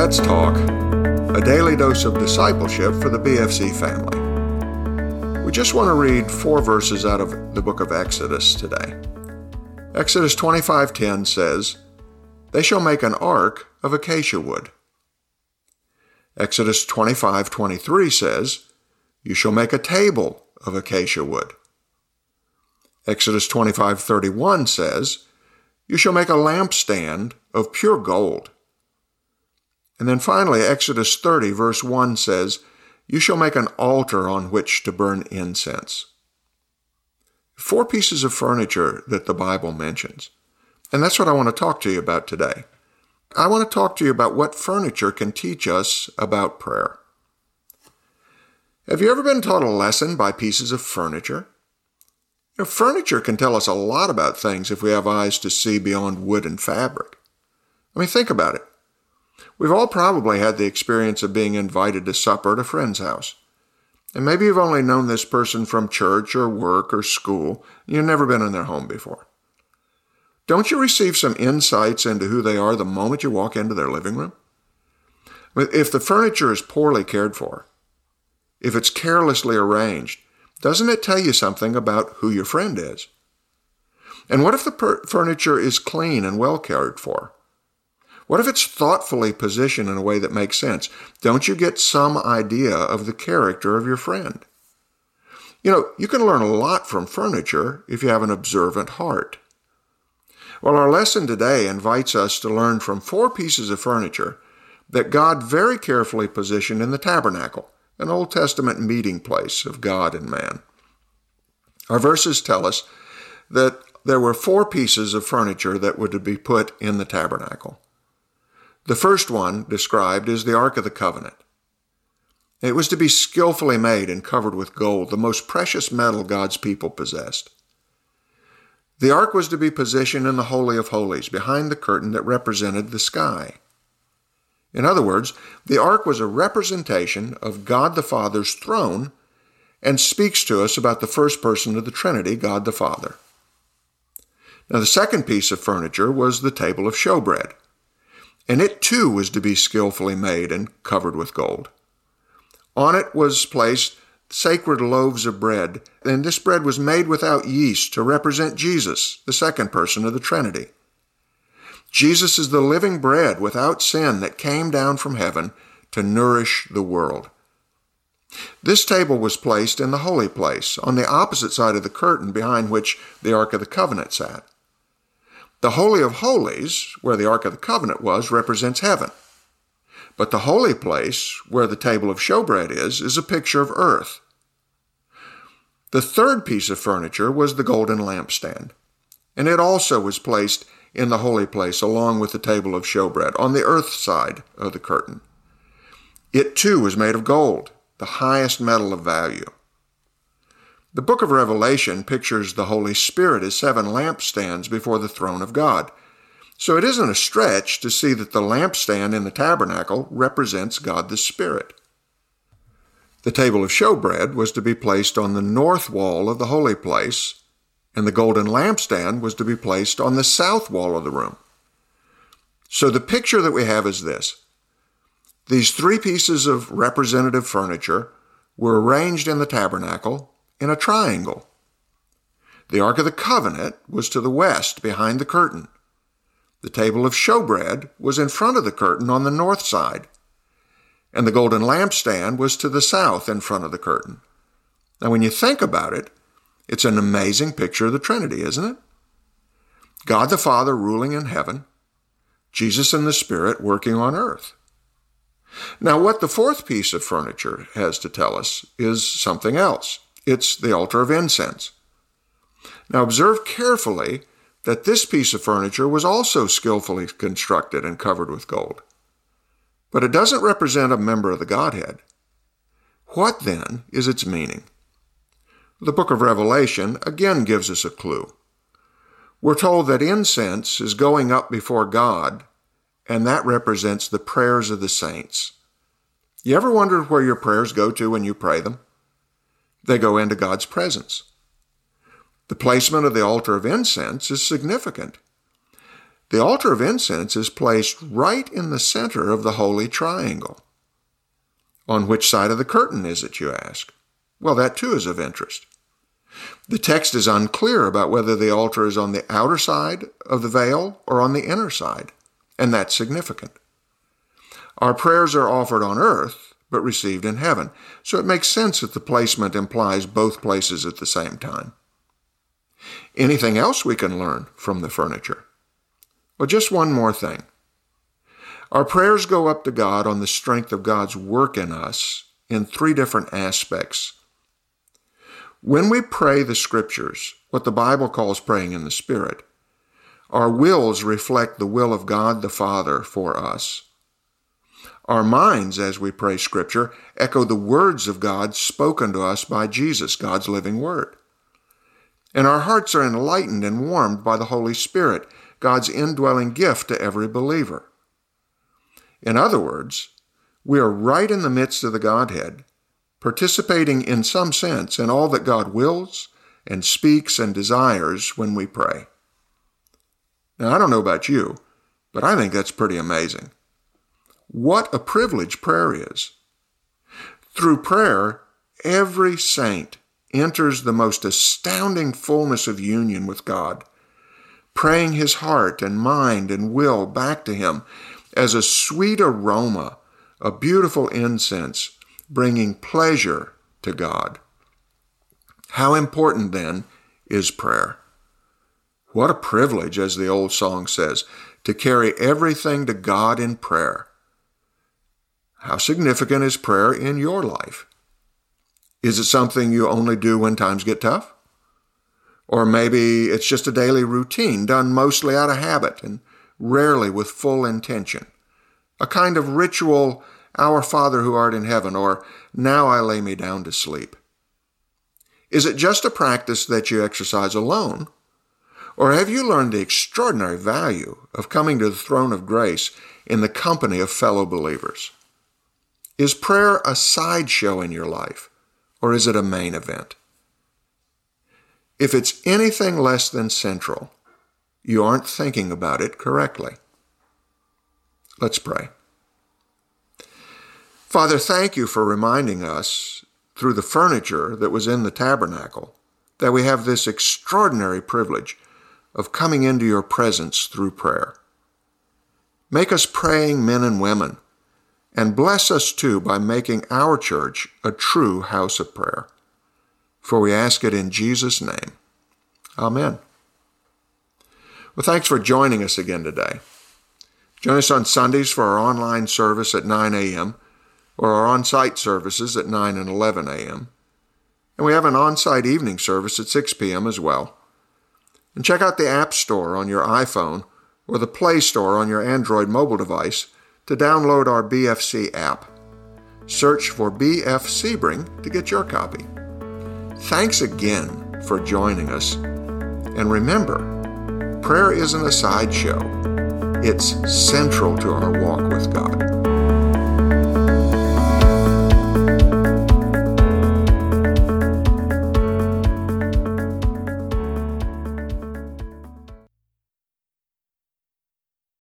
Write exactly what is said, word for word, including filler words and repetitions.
Let's Talk, a daily dose of discipleship for the B F C family. We just want to read four verses out of the book of Exodus today. Exodus twenty-five ten says, "They shall make an ark of acacia wood." Exodus twenty-five twenty-three says, "You shall make a table of acacia wood." Exodus twenty-five thirty-one says, "You shall make a lampstand of pure gold." And then finally, Exodus thirty verse one says, "You shall make an altar on which to burn incense." Four pieces of furniture that the Bible mentions. And that's what I want to talk to you about today. I want to talk to you about what furniture can teach us about prayer. Have you ever been taught a lesson by pieces of furniture? You know, furniture can tell us a lot about things if we have eyes to see beyond wood and fabric. I mean, think about it. We've all probably had the experience of being invited to supper at a friend's house. And maybe you've only known this person from church or work or school, and you've never been in their home before. Don't you receive some insights into who they are the moment you walk into their living room? If the furniture is poorly cared for, if it's carelessly arranged, doesn't it tell you something about who your friend is? And what if the per- furniture is clean and well cared for? What if it's thoughtfully positioned in a way that makes sense? Don't you get some idea of the character of your friend? You know, you can learn a lot from furniture if you have an observant heart. Well, our lesson today invites us to learn from four pieces of furniture that God very carefully positioned in the tabernacle, an Old Testament meeting place of God and man. Our verses tell us that there were four pieces of furniture that were to be put in the tabernacle. The first one described is the Ark of the Covenant. It was to be skillfully made and covered with gold, the most precious metal God's people possessed. The Ark was to be positioned in the Holy of Holies, behind the curtain that represented the sky. In other words, the Ark was a representation of God the Father's throne and speaks to us about the first person of the Trinity, God the Father. Now, the second piece of furniture was the table of showbread. And it too was to be skillfully made and covered with gold. On it was placed sacred loaves of bread, and this bread was made without yeast to represent Jesus, the second person of the Trinity. Jesus is the living bread without sin that came down from heaven to nourish the world. This table was placed in the holy place, on the opposite side of the curtain behind which the Ark of the Covenant sat. The Holy of Holies, where the Ark of the Covenant was, represents heaven. But the holy place, where the table of showbread is, is a picture of earth. The third piece of furniture was the golden lampstand, and it also was placed in the holy place along with the table of showbread on the earth side of the curtain. It too was made of gold, the highest metal of value. The book of Revelation pictures the Holy Spirit as seven lampstands before the throne of God. So it isn't a stretch to see that the lampstand in the tabernacle represents God the Spirit. The table of showbread was to be placed on the north wall of the holy place, and the golden lampstand was to be placed on the south wall of the room. So the picture that we have is this. These three pieces of representative furniture were arranged in the tabernacle in a triangle. The Ark of the Covenant was to the west behind the curtain. The table of showbread was in front of the curtain on the north side. And the golden lampstand was to the south in front of the curtain. Now, when you think about it, it's an amazing picture of the Trinity, isn't it? God the Father ruling in heaven, Jesus and the Spirit working on earth. Now, what the fourth piece of furniture has to tell us is something else. It's the altar of incense. Now observe carefully that this piece of furniture was also skillfully constructed and covered with gold. But it doesn't represent a member of the Godhead. What then is its meaning? The book of Revelation again gives us a clue. We're told that incense is going up before God, and that represents the prayers of the saints. You ever wondered where your prayers go to when you pray them? They go into God's presence. The placement of the altar of incense is significant. The altar of incense is placed right in the center of the holy triangle. On which side of the curtain is it, you ask? Well, that too is of interest. The text is unclear about whether the altar is on the outer side of the veil or on the inner side, and that's significant. Our prayers are offered on earth, but received in heaven, so it makes sense that the placement implies both places at the same time. Anything else we can learn from the furniture? Well, just one more thing. Our prayers go up to God on the strength of God's work in us in three different aspects. When we pray the Scriptures, what the Bible calls praying in the Spirit, our wills reflect the will of God the Father for us. Our minds, as we pray Scripture, echo the words of God spoken to us by Jesus, God's living Word. And our hearts are enlightened and warmed by the Holy Spirit, God's indwelling gift to every believer. In other words, we are right in the midst of the Godhead, participating in some sense in all that God wills and speaks and desires when we pray. Now, I don't know about you, but I think that's pretty amazing. What a privilege prayer is. Through prayer, every saint enters the most astounding fullness of union with God, praying his heart and mind and will back to him as a sweet aroma, a beautiful incense, bringing pleasure to God. How important, then, is prayer? What a privilege, as the old song says, to carry everything to God in prayer. How significant is prayer in your life? Is it something you only do when times get tough? Or maybe it's just a daily routine done mostly out of habit and rarely with full intention. A kind of ritual, Our Father who art in heaven, or now I lay me down to sleep. Is it just a practice that you exercise alone? Or have you learned the extraordinary value of coming to the throne of grace in the company of fellow believers? Is prayer a sideshow in your life, or is it a main event? If it's anything less than central, you aren't thinking about it correctly. Let's pray. Father, thank you for reminding us through the furniture that was in the tabernacle that we have this extraordinary privilege of coming into your presence through prayer. Make us praying men and women, and bless us too by making our church a true house of prayer. For we ask it in Jesus' name. Amen. Well, thanks for joining us again today. Join us on Sundays for our online service at nine a.m. or our on-site services at nine and eleven a.m. And we have an on-site evening service at six p.m. as well. And check out the App Store on your iPhone or the Play Store on your Android mobile device to download our B F C app. Search for B F Sebring to get your copy. Thanks again for joining us. And remember, prayer isn't a sideshow. It's central to our walk with God.